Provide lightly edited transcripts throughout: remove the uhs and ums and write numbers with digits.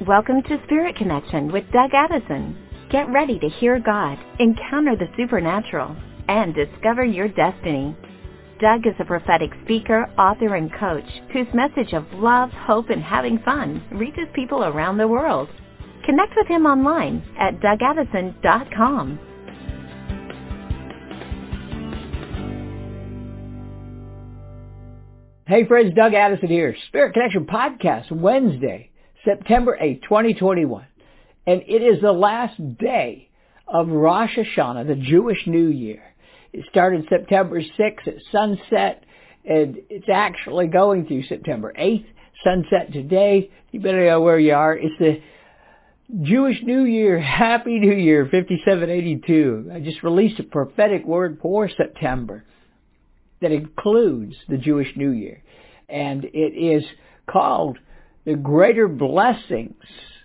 Welcome to Spirit Connection with Doug Addison. Get ready to hear God, encounter the supernatural, and discover your destiny. Doug is a prophetic speaker, author, and coach whose message of love, hope, and having fun reaches people around the world. Connect with him online at DougAddison.com. Hey friends, Doug Addison here. Spirit Connection Podcast, Wednesday, September 8, 2021. And it is the last day of Rosh Hashanah, the Jewish New Year. It started September 6th at sunset, and it's actually going through September 8th, sunset today. You better know where you are. It's the Jewish New Year. Happy New Year, 5782. I just released a prophetic word for September that includes the Jewish New Year. And it is called The Greater Blessings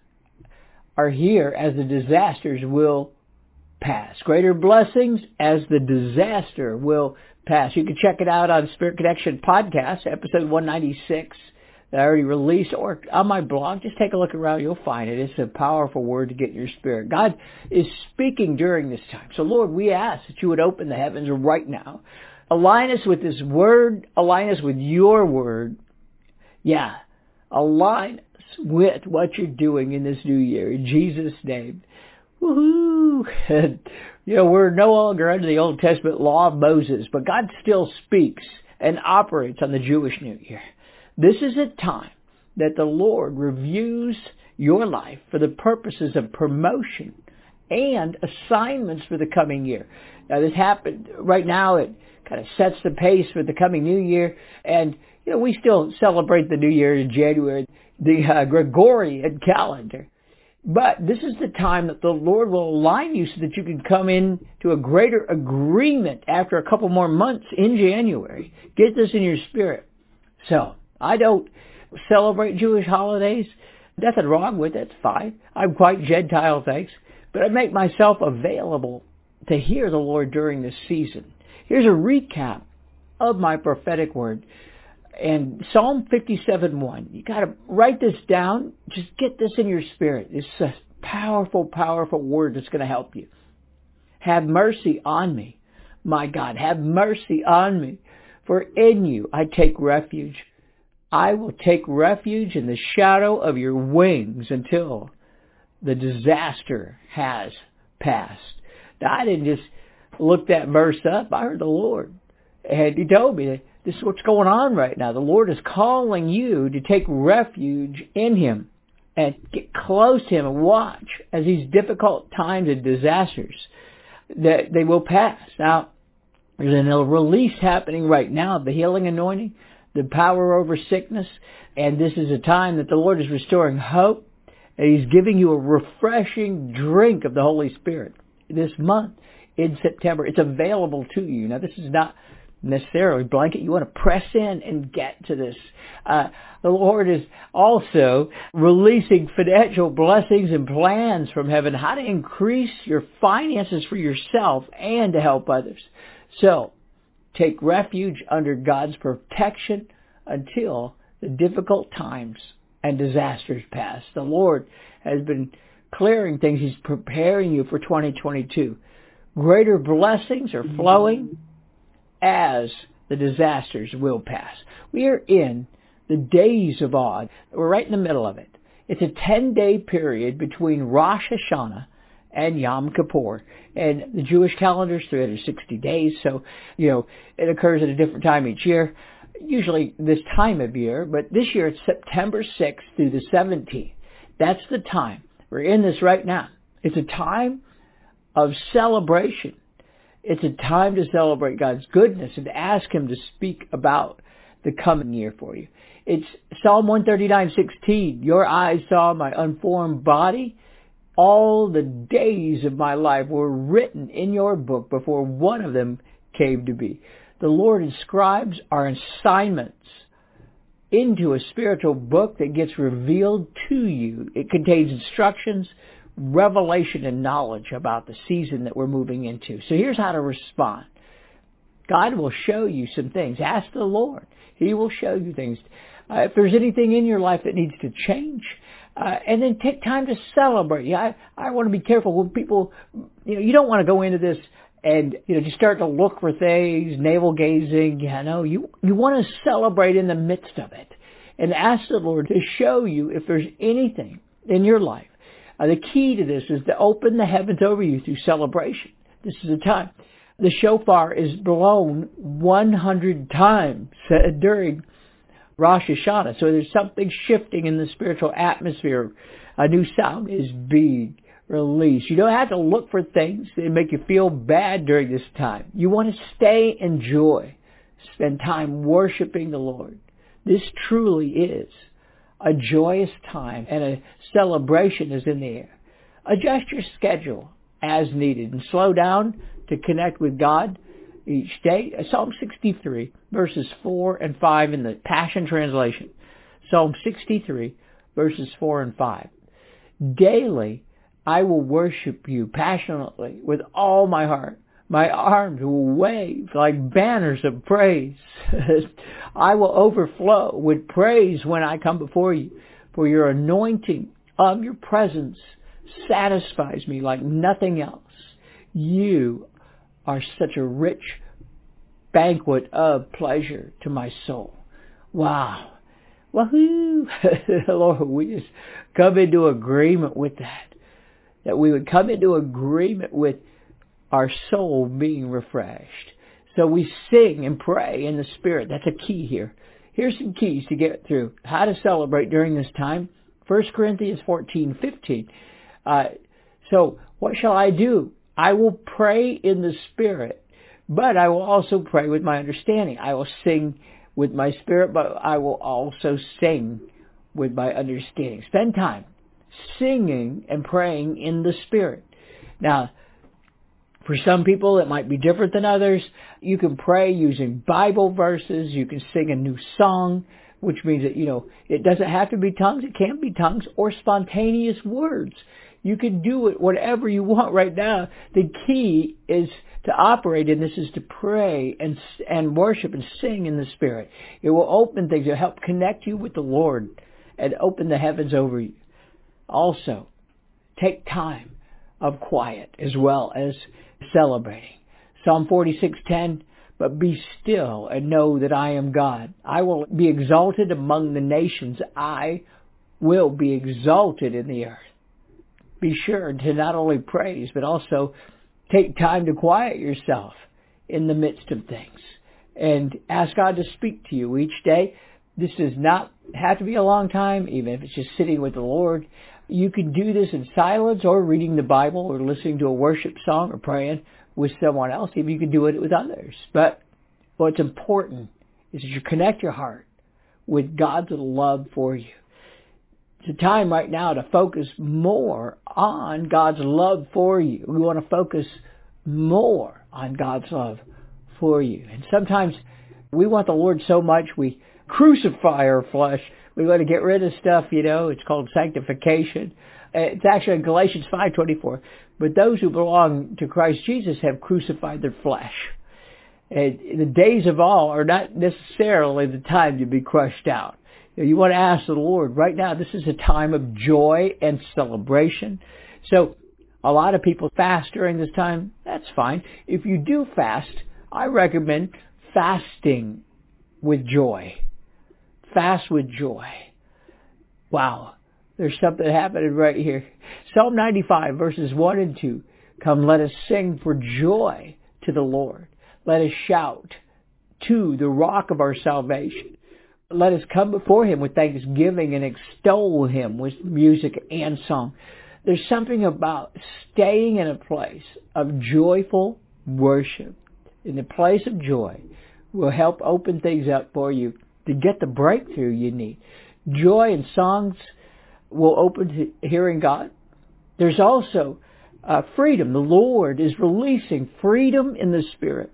Are Here as the Disasters Will Pass. Greater blessings as the disaster will pass. You can check it out on Spirit Connection Podcast, episode 196 that I already released, or on my blog. Just take a look around. You'll find it. It's a powerful word to get in your spirit. God is speaking during this time. So, Lord, we ask that you would open the heavens right now. Align us with this word. Align us with your word. Yeah. Align us with what you're doing in this new year. In Jesus' name. Woohoo! And, we're no longer under the Old Testament law of Moses, but God still speaks and operates on the Jewish New Year. This is a time that the Lord reviews your life for the purposes of promotion and assignments for the coming year. Now, this happened right now. It kind of sets the pace for the coming new year. And, we still celebrate the new year in January, the Gregorian calendar. But this is the time that the Lord will align you so that you can come into a greater agreement after a couple more months in January. Get this in your spirit. So, I don't celebrate Jewish holidays. Nothing wrong with it. It's fine. I'm quite Gentile, thanks. But I make myself available to hear the Lord during this season. Here's a recap of my prophetic word. And Psalm 57:1. You got to write this down. Just get this in your spirit. It's a powerful, powerful word that's going to help you. Have mercy on me, my God. Have mercy on me. For in you I take refuge. I will take refuge in the shadow of your wings until the disaster has passed. Now, I didn't just look that verse up. I heard the Lord. And he told me that this is what's going on right now. The Lord is calling you to take refuge in Him and get close to Him and watch as these difficult times and disasters that they will pass. Now, there's a release happening right now of the healing anointing, the power over sickness, and this is a time that the Lord is restoring hope, and He's giving you a refreshing drink of the Holy Spirit this month in September. It's available to you. Now, this is not necessarily blanket. You want to press in and get to this. The Lord is also releasing financial blessings and plans from heaven, how to increase your finances for yourself and to help others. So, take refuge under God's protection until the difficult times and disasters pass. The Lord has been clearing things. He's preparing you for 2022. Greater blessings are flowing as the disasters will pass. We are in the days of Od. We're right in the middle of it. It's a 10-day period between Rosh Hashanah and Yom Kippur. And the Jewish calendar is 360 days, so, it occurs at a different time each year, usually this time of year, but this year it's September 6th through the 17th. That's the time. We're in this right now. It's a time of celebration. It's a time to celebrate God's goodness and to ask Him to speak about the coming year for you. It's Psalm 139:16. Your eyes saw my unformed body. All the days of my life were written in your book before one of them came to be. The Lord inscribes our assignments into a spiritual book that gets revealed to you. It contains instructions, revelation, and knowledge about the season that we're moving into. So here's how to respond. God will show you some things. Ask the Lord. He will show you things. If there's anything in your life that needs to change, And then take time to celebrate. Yeah, I want to be careful when people, you don't want to go into this and, just start to look for things, navel gazing. You want to celebrate in the midst of it and ask the Lord to show you if there's anything in your life. The key to this is to open the heavens over you through celebration. This is the time. The shofar is blown 100 times during Rosh Hashanah. So there's something shifting in the spiritual atmosphere. A new sound is being released. You don't have to look for things that make you feel bad during this time. You want to stay in joy. Spend time worshiping the Lord. This truly is a joyous time, and a celebration is in the air. Adjust your schedule as needed and slow down to connect with God each day. Psalm 63, verses 4 and 5 in the Passion Translation. Psalm 63, verses 4 and 5. Daily I will worship you passionately with all my heart. My arms will wave like banners of praise. I will overflow with praise when I come before you. For your anointing of your presence satisfies me like nothing else. You are such a rich banquet of pleasure to my soul. Wow. Woohoo! Lord, we just come into agreement with that. That we would come into agreement with our soul being refreshed. So we sing and pray in the Spirit. That's a key here. Here's some keys to get through how to celebrate during this time. 1 Corinthians 14:15. So what shall I do? I will pray in the Spirit, but I will also pray with my understanding. I will sing with my spirit, but I will also sing with my understanding. Spend time singing and praying in the Spirit. Now, for some people, it might be different than others. You can pray using Bible verses. You can sing a new song, which means that, it doesn't have to be tongues. It can be tongues or spontaneous words. You can do it whatever you want right now. The key is to operate in this is to pray and worship and sing in the Spirit. It will open things. It will help connect you with the Lord and open the heavens over you. Also, take time of quiet as well as celebrating. Psalm 46:10, but be still and know that I am God. I will be exalted among the nations. I will be exalted in the earth. Be sure to not only praise, but also take time to quiet yourself in the midst of things and ask God to speak to you each day. This does not have to be a long time, even if it's just sitting with the Lord. You can do this in silence or reading the Bible or listening to a worship song or praying with someone else. Even you can do it with others. But what's important is that you connect your heart with God's love for you. It's a time right now to focus more on God's love for you. We want to focus more on God's love for you. And sometimes we want the Lord so much we crucify our flesh. We want to get rid of stuff, it's called sanctification. It's actually in Galatians 5:24. But those who belong to Christ Jesus have crucified their flesh. And the days of all are not necessarily the time to be crushed out. You want to ask the Lord, right now, this is a time of joy and celebration. So a lot of people fast during this time. That's fine. If you do fast, I recommend fasting with joy. Fast with joy. Wow. There's something happening right here. Psalm 95, verses 1 and 2. Come, let us sing for joy to the Lord. Let us shout to the rock of our salvation. Let us come before Him with thanksgiving and extol Him with music and song. There's something about staying in a place of joyful worship. In the place of joy will help open things up for you to get the breakthrough you need. Joy and songs will open to hearing God. There's also freedom. The Lord is releasing freedom in the Spirit.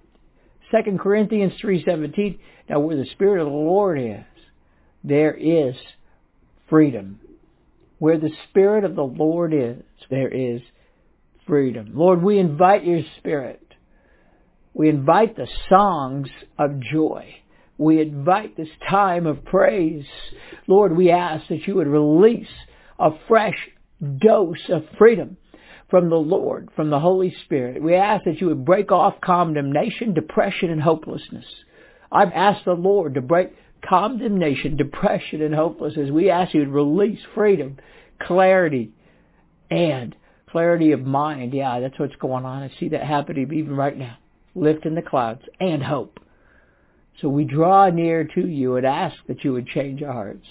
2 Corinthians 3:17. Now where the Spirit of the Lord is, there is freedom. Where the Spirit of the Lord is, there is freedom. Lord, we invite your Spirit. We invite the songs of joy. we invite this time of praise. Lord, we ask that you would release a fresh dose of freedom from the Lord, from the Holy Spirit. We ask that you would break off condemnation, depression, and hopelessness. I've asked the Lord to break condemnation, depression, and hopelessness. We ask you to release freedom, clarity, and clarity of mind. Yeah, that's what's going on. I see that happening even right now. Lifting the clouds and hope. So we draw near to you and ask that you would change our hearts.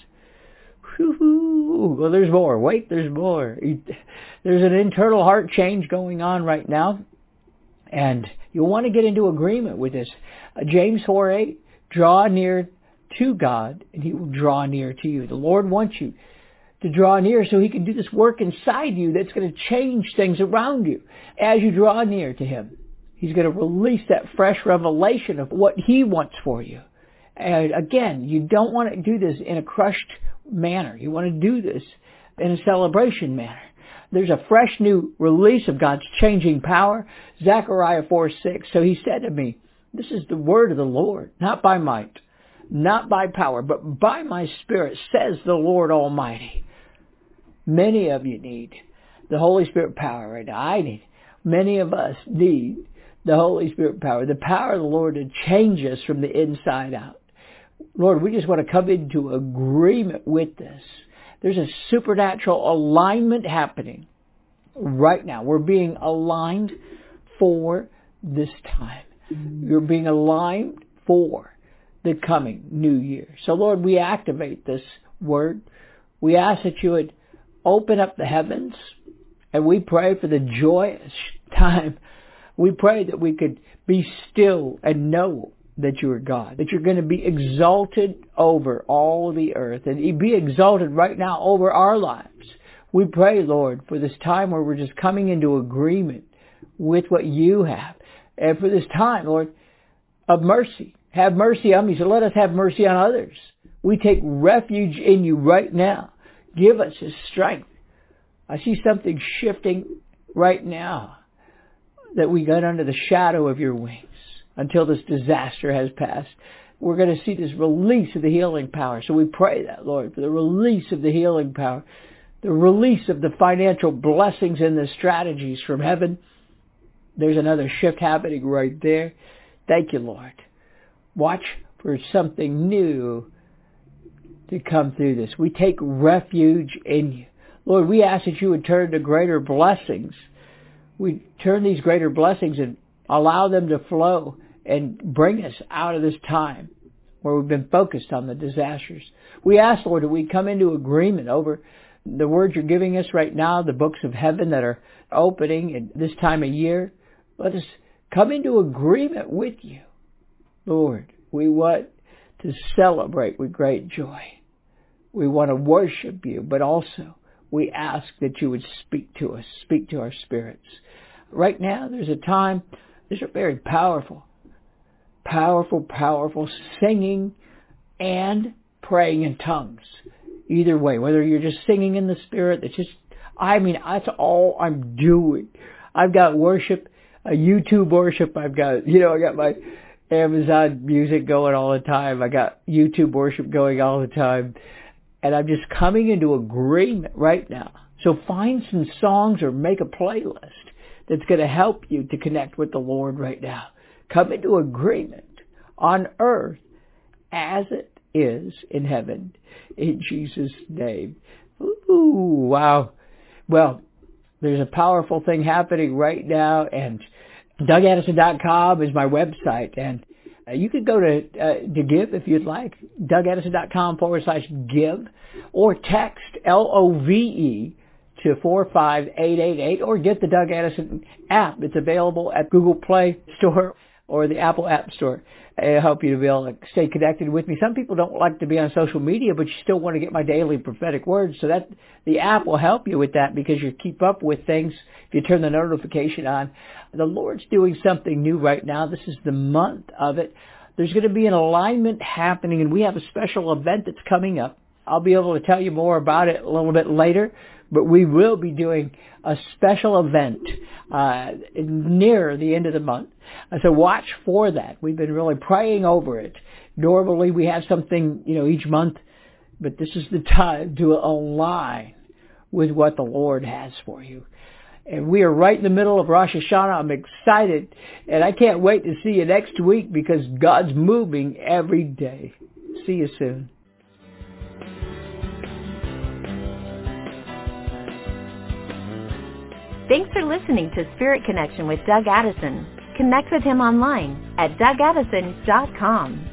Whew. Well, there's more. Wait, there's more. There's an internal heart change going on right now. And you'll want to get into agreement with this. James 4:8, draw near to God and he will draw near to you. The Lord wants you to draw near so he can do this work inside you that's going to change things around you. As you draw near to him, he's going to release that fresh revelation of what he wants for you. And again, you don't want to do this in a crushed manner. You want to do this in a celebration manner. There's a fresh new release of God's changing power. Zechariah 4:6. So he said to me, this is the word of the Lord, not by might, not by power, but by my Spirit, says the Lord Almighty. Many of you need the Holy Spirit power right now. I need. Many of us need the Holy Spirit power, the power of the Lord to change us from the inside out. Lord, we just want to come into agreement with this. There's a supernatural alignment happening right now. We're being aligned for this time. You're being aligned for the coming new year. So, Lord, we activate this word. We ask that you would open up the heavens, and we pray for the joyous time. We pray that we could be still and know that you are God, that you're going to be exalted over all the earth and be exalted right now over our lives. We pray, Lord, for this time where we're just coming into agreement with what you have. And for this time, Lord, of mercy. Have mercy on me. So let us have mercy on others. We take refuge in you right now. Give us his strength. I see something shifting right now, that we got under the shadow of your wings until this disaster has passed. We're going to see this release of the healing power. So we pray that, Lord, for the release of the healing power, the release of the financial blessings and the strategies from heaven. There's another shift happening right there. Thank you, Lord. Watch for something new to come through this. We take refuge in you. Lord, we ask that you would turn to greater blessings. We turn these greater blessings and allow them to flow and bring us out of this time where we've been focused on the disasters. We ask, Lord, that we come into agreement over the words you're giving us right now, the books of heaven that are opening at this time of year. Let us come into agreement with you. Lord, we want to celebrate with great joy. We want to worship you, but also we ask that you would speak to us, speak to our spirits. Right now, there's a time, there's a very powerful singing and praying in tongues. Either way, whether you're just singing in the Spirit, that's all I'm doing. I've got worship, YouTube worship. I got my Amazon music going all the time. I got YouTube worship going all the time. And I'm just coming into agreement right now. So find some songs or make a playlist that's going to help you to connect with the Lord right now. Come into agreement on earth as it is in heaven. In Jesus' name. Ooh, wow. Well, there's a powerful thing happening right now, and DougAddison.com is my website, and you could go to give if you'd like, DougAddison.com/give, or text LOVE to 45888, or get the Doug Addison app. It's available at Google Play Store or the Apple App Store. I help you to be able to stay connected with me. Some people don't like to be on social media, but you still want to get my daily prophetic words. So that the app will help you with that, because you keep up with things if you turn the notification on. The Lord's doing something new right now. This is the month of it. There's going to be an alignment happening, and we have a special event that's coming up. I'll be able to tell you more about it a little bit later, but we will be doing a special event near the end of the month. So watch for that. We've been really praying over it Normally we have something, each month, but this is the time to align with what the Lord has for you. And we are right in the middle of Rosh Hashanah. I'm excited, and I can't wait to see you next week because God's moving every day. See you soon. Thanks for listening to Spirit Connection with Doug Addison. Connect with him online at DougAddison.com.